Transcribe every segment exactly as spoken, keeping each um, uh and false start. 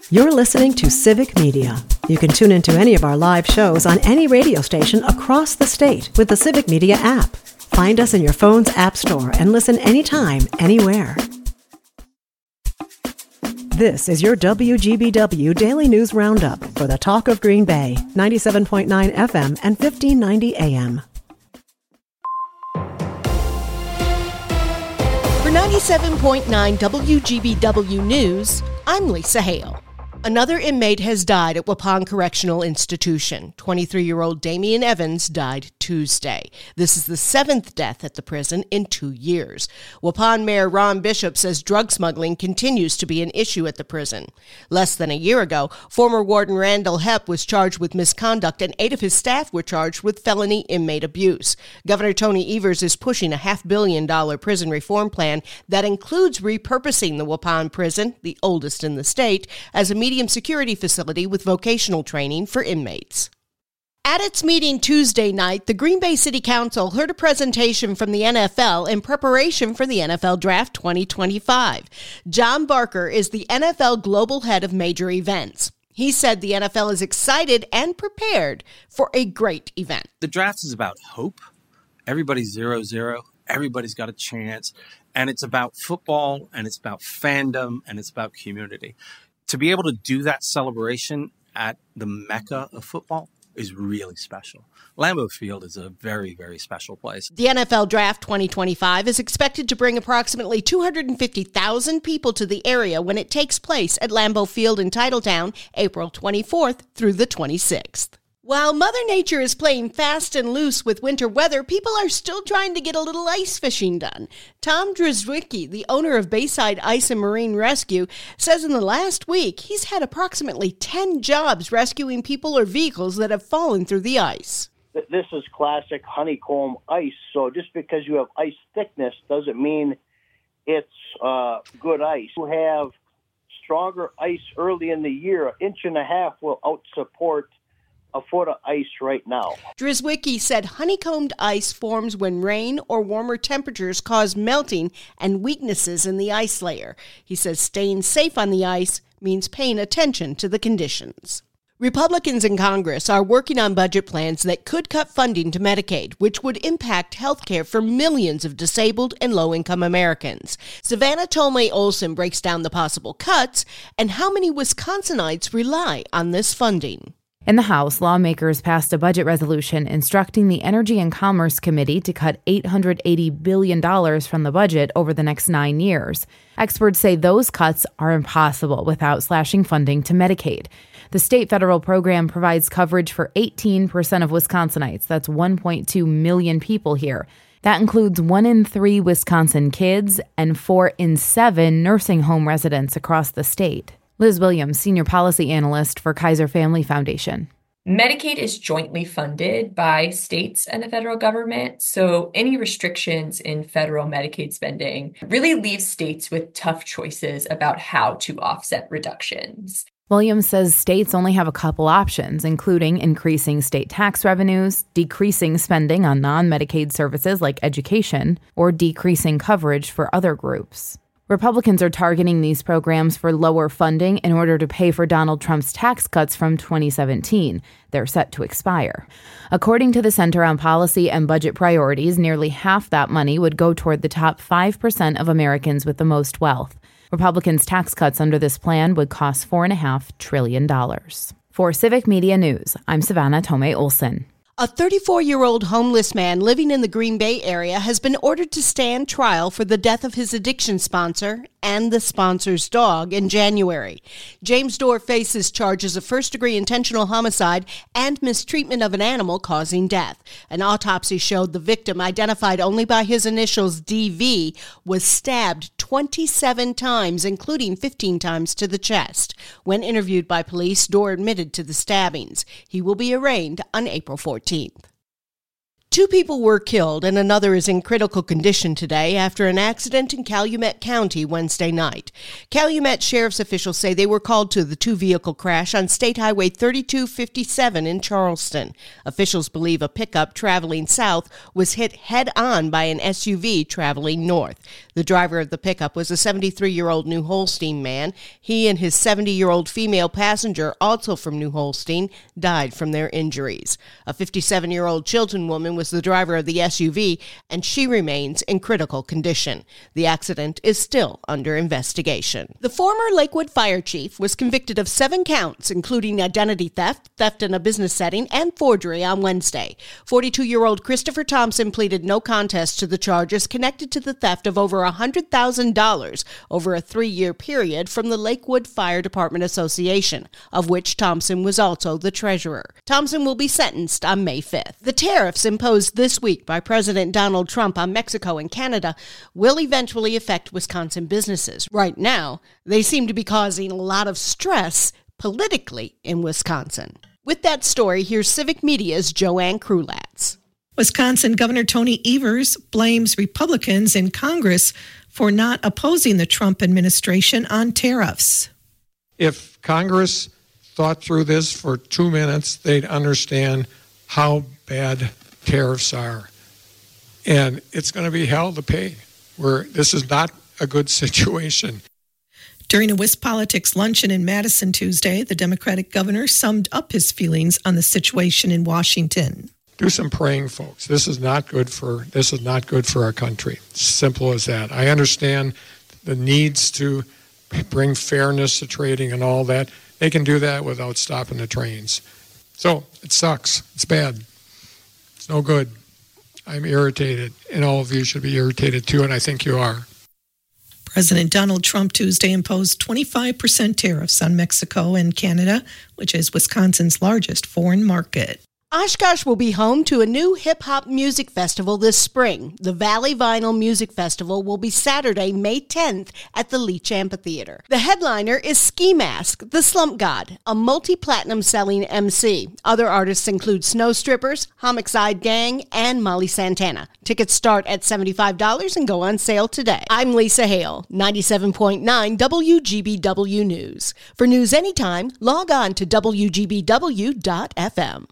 You're listening to Civic Media. You can tune into any of our live shows on any radio station across the state with the Civic Media app. Find us in your phone's app store and listen anytime, anywhere. This is your W G B W Daily News Roundup for the Talk of Green Bay, ninety-seven point nine F M and fifteen ninety A M. For ninety-seven point nine W G B W News, I'm Lisa Hale. Another inmate has died at Waupun Correctional Institution. twenty-three-year-old Damian Evans died Tuesday. This is the seventh death at the prison in two years. Waupun Mayor Ron Bishop says drug smuggling continues to be an issue at the prison. Less than a year ago, former Warden Randall Hepp was charged with misconduct and eight of his staff were charged with felony inmate abuse. Governor Tony Evers is pushing a half billion dollar prison reform plan that includes repurposing the Waupun prison, the oldest in the state, as a medium security facility with vocational training for inmates. At its meeting Tuesday night, the Green Bay City Council heard a presentation from the N F L in preparation for the N F L Draft twenty twenty-five. John Barker is the N F L Global Head of Major Events. He said the N F L is excited and prepared for a great event. The draft is about hope. Everybody's zero zero. Everybody's got a chance. And it's about football, and it's about fandom, and it's about community. To be able to do that celebration at the Mecca of football is really special. Lambeau Field is a very, very special place. The N F L Draft twenty twenty-five is expected to bring approximately two hundred fifty thousand people to the area when it takes place at Lambeau Field in Titletown, April twenty-fourth through the twenty-sixth. While Mother Nature is playing fast and loose with winter weather, people are still trying to get a little ice fishing done. Tom Drzwicki, the owner of Bayside Ice and Marine Rescue, says in the last week he's had approximately ten jobs rescuing people or vehicles that have fallen through the ice. This is classic honeycomb ice, so just because you have ice thickness doesn't mean it's uh, good ice. You have stronger ice early in the year. An inch and a half will out-support a foot of ice right now. Drzwicki said honeycombed ice forms when rain or warmer temperatures cause melting and weaknesses in the ice layer. He says staying safe on the ice means paying attention to the conditions. Republicans in Congress are working on budget plans that could cut funding to Medicaid, which would impact health care for millions of disabled and low-income Americans. Savannah Tomei Olson breaks down the possible cuts and how many Wisconsinites rely on this funding. In the House, lawmakers passed a budget resolution instructing the Energy and Commerce Committee to cut eight hundred eighty billion dollars from the budget over the next nine years. Experts say those cuts are impossible without slashing funding to Medicaid. The state federal program provides coverage for eighteen percent of Wisconsinites. That's one point two million people here. That includes one in three Wisconsin kids and four in seven nursing home residents across the state. Liz Williams, Senior Policy Analyst for Kaiser Family Foundation. Medicaid is jointly funded by states and the federal government, so any restrictions in federal Medicaid spending really leaves states with tough choices about how to offset reductions. Williams says states only have a couple options, including increasing state tax revenues, decreasing spending on non-Medicaid services like education, or decreasing coverage for other groups. Republicans are targeting these programs for lower funding in order to pay for Donald Trump's tax cuts from twenty seventeen. They're set to expire. According to the Center on Policy and Budget Priorities, nearly half that money would go toward the top five percent of Americans with the most wealth. Republicans' tax cuts under this plan would cost four point five trillion dollars. For Civic Media News, I'm Savannah Tomei Olson. A thirty-four-year-old homeless man living in the Green Bay area has been ordered to stand trial for the death of his addiction sponsor and the sponsor's dog in January. James Dorr faces charges of first-degree intentional homicide and mistreatment of an animal causing death. An autopsy showed the victim, identified only by his initials D V, was stabbed twenty-seven times, including fifteen times to the chest. When interviewed by police, Dorr admitted to the stabbings. He will be arraigned on April fourteenth. Two people were killed and another is in critical condition today after an accident in Calumet County Wednesday night. Calumet sheriff's officials say they were called to the two-vehicle crash on State Highway thirty-two fifty-seven in Charleston. Officials believe a pickup traveling south was hit head-on by an S U V traveling north. The driver of the pickup was a seventy-three-year-old New Holstein man. He and his seventy-year-old female passenger, also from New Holstein, died from their injuries. A fifty-seven-year-old Chilton woman was the driver of the S U V, and she remains in critical condition. The accident is still under investigation. The former Lakewood fire chief was convicted of seven counts, including identity theft, theft in a business setting, and forgery on Wednesday. forty-two-year-old Christopher Thompson pleaded no contest to the charges connected to the theft of over one hundred thousand dollars over a three-year period from the Lakewood Fire Department Association, of which Thompson was also the treasurer. Thompson will be sentenced on May fifth. The tariffs imposed this week by President Donald Trump on Mexico and Canada will eventually affect Wisconsin businesses. Right now, they seem to be causing a lot of stress politically in Wisconsin. With that story, here's Civic Media's Joanne Krulatz. Wisconsin Governor Tony Evers blames Republicans in Congress for not opposing the Trump administration on tariffs. If Congress thought through this for two minutes, they'd understand how bad tariffs are. And it's going to be hell to pay. We're, this is not a good situation. During a WisPolitics luncheon in Madison Tuesday, the Democratic governor summed up his feelings on the situation in Washington. Do some praying, folks. This is not good for this is not good for our country. Simple as that. I understand the needs to bring fairness to trading and all that. They can do that without stopping the trains. So it sucks. It's bad. It's no good. I'm irritated, and all of you should be irritated too, and I think you are. President Donald Trump Tuesday imposed twenty-five percent tariffs on Mexico and Canada, which is Wisconsin's largest foreign market. Oshkosh will be home to a new hip-hop music festival this spring. The Valley Vinyl Music Festival will be Saturday, May tenth at the Leach Amphitheater. The headliner is Ski Mask, the Slump God, a multi-platinum selling M C. Other artists include Snow Strippers, Homicide Gang, and Molly Santana. Tickets start at seventy-five dollars and go on sale today. I'm Lisa Hale, ninety-seven point nine W G B W News. For news anytime, log on to W G B W dot F M.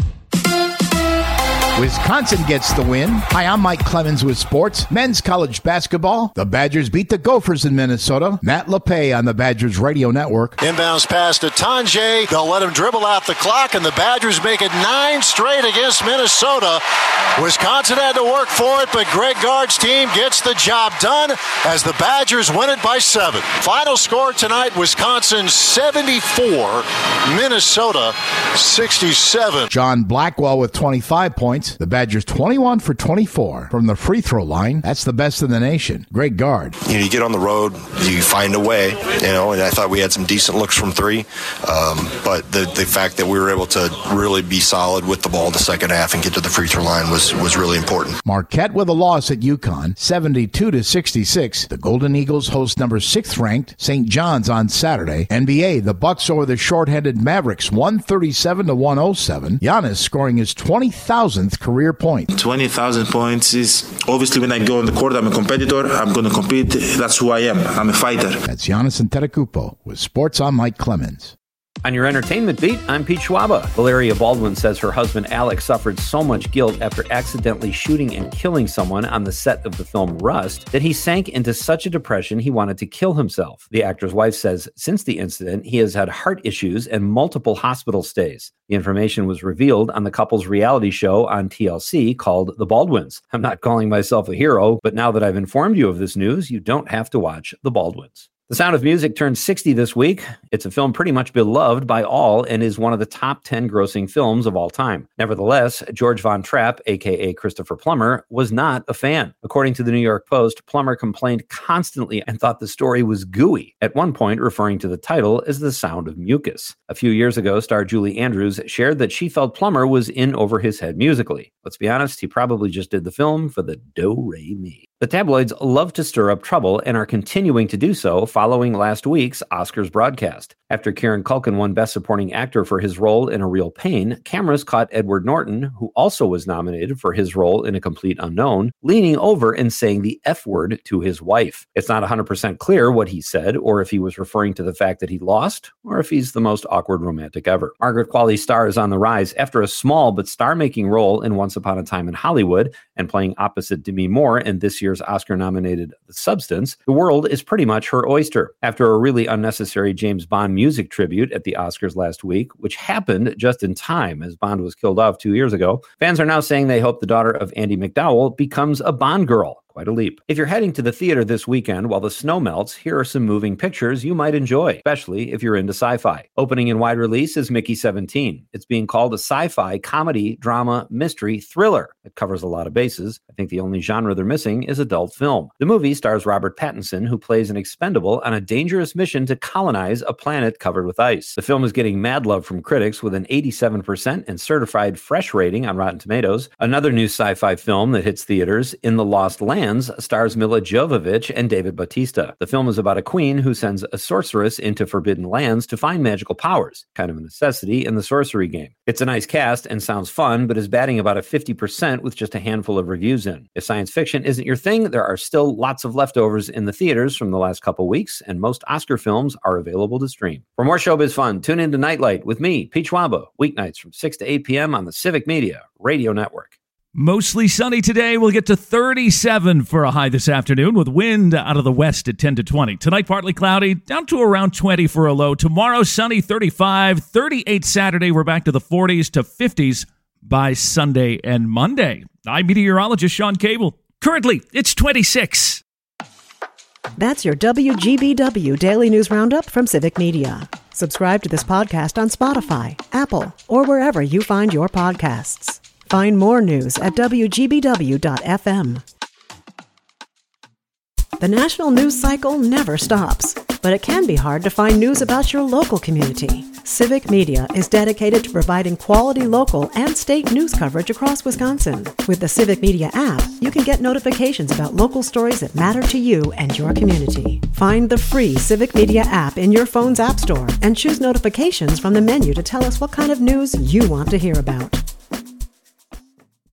Wisconsin gets the win. Hi, I'm Mike Clemens with sports. Men's college basketball. The Badgers beat the Gophers in Minnesota. Matt LePay on the Badgers Radio Network. Inbounds pass to Tanjay. They'll let him dribble out the clock, and the Badgers make it nine straight against Minnesota. Wisconsin had to work for it, but Greg Gard's team gets the job done as the Badgers win it by seven. Final score tonight, Wisconsin seventy-four, Minnesota sixty-seven. John Blackwell with twenty-five points. The Badgers twenty-one for twenty-four from the free throw line. That's the best in the nation. Greg Gard. You know, you get on the road, you find a way, you know, and I thought we had some decent looks from three. Um, but the, the fact that we were able to really be solid with the ball in the second half and get to the free throw line was, was really important. Marquette with a loss at UConn, seventy-two to sixty-six. The Golden Eagles host number sixth ranked Saint John's on Saturday. N B A, the Bucks over the short-handed Mavericks, one thirty-seven to one oh seven. Giannis scoring his twenty thousandth career point. twenty thousand points is obviously when I go on the court, I'm a competitor. I'm going to compete. That's who I am. I'm a fighter. That's Giannis Antetokounmpo with Sports. I'm Mike Clemens. On your entertainment beat, I'm Pete Schwaba. Valeria Baldwin says her husband Alex suffered so much guilt after accidentally shooting and killing someone on the set of the film Rust that he sank into such a depression he wanted to kill himself. The actor's wife says since the incident, he has had heart issues and multiple hospital stays. The information was revealed on the couple's reality show on T L C called The Baldwins. I'm not calling myself a hero, but now that I've informed you of this news, you don't have to watch The Baldwins. The Sound of Music turned sixty this week. It's a film pretty much beloved by all and is one of the top ten grossing films of all time. Nevertheless, George Von Trapp, a k a. Christopher Plummer, was not a fan. According to the New York Post, Plummer complained constantly and thought the story was gooey, at one point referring to the title as The Sound of Mucus. A few years ago, star Julie Andrews shared that she felt Plummer was in over his head musically. Let's be honest, he probably just did the film for the do-re-mi. The tabloids love to stir up trouble and are continuing to do so following last week's Oscars broadcast. After Kieran Culkin won Best Supporting Actor for his role in A Real Pain, cameras caught Edward Norton, who also was nominated for his role in A Complete Unknown, leaning over and saying the F word to his wife. It's not one hundred percent clear what he said, or if he was referring to the fact that he lost, or if he's the most awkward romantic ever. Margaret Qualley's star is on the rise after a small but star-making role in Once Upon a Time in Hollywood and playing opposite Demi Moore in this year's Oscar-nominated The Substance. The world is pretty much her oyster. After a really unnecessary James Bond music tribute at the Oscars last week, which happened just in time as Bond was killed off two years ago, fans are now saying they hope the daughter of Andie MacDowell becomes a Bond girl. Quite a leap. If you're heading to the theater this weekend while the snow melts, here are some moving pictures you might enjoy, especially if you're into sci-fi. Opening in wide release is Mickey seventeen. It's being called a sci-fi, comedy, drama, mystery, thriller. It covers a lot of bases. I think the only genre they're missing is adult film. The movie stars Robert Pattinson, who plays an expendable on a dangerous mission to colonize a planet covered with ice. The film is getting mad love from critics with an eighty-seven percent and certified fresh rating on Rotten Tomatoes. Another new sci-fi film that hits theaters, In the Lost Land, stars Mila Jovovich and David Bautista. The film is about a queen who sends a sorceress into forbidden lands to find magical powers, kind of a necessity in the sorcery game. It's a nice cast and sounds fun, but is batting about a fifty percent with just a handful of reviews in. If science fiction isn't your thing, there are still lots of leftovers in the theaters from the last couple weeks, and most Oscar films are available to stream. For more showbiz fun, tune in to Nightlight with me, Pete Schwaba, weeknights from six to eight p.m. on the Civic Media Radio Network. Mostly sunny today. We'll get to thirty-seven for a high this afternoon with wind out of the west at ten to twenty. Tonight, partly cloudy, down to around twenty for a low. Tomorrow, sunny, thirty-five, thirty-eight Saturday. We're back to the forties to fifties by Sunday and Monday. I'm meteorologist Sean Cable. Currently, it's twenty-six. That's your W G B W Daily News Roundup from Civic Media. Subscribe to this podcast on Spotify, Apple, or wherever you find your podcasts. Find more news at W G B W dot F M. The national news cycle never stops, but it can be hard to find news about your local community. Civic Media is dedicated to providing quality local and state news coverage across Wisconsin. With the Civic Media app, you can get notifications about local stories that matter to you and your community. Find the free Civic Media app in your phone's app store and choose notifications from the menu to tell us what kind of news you want to hear about.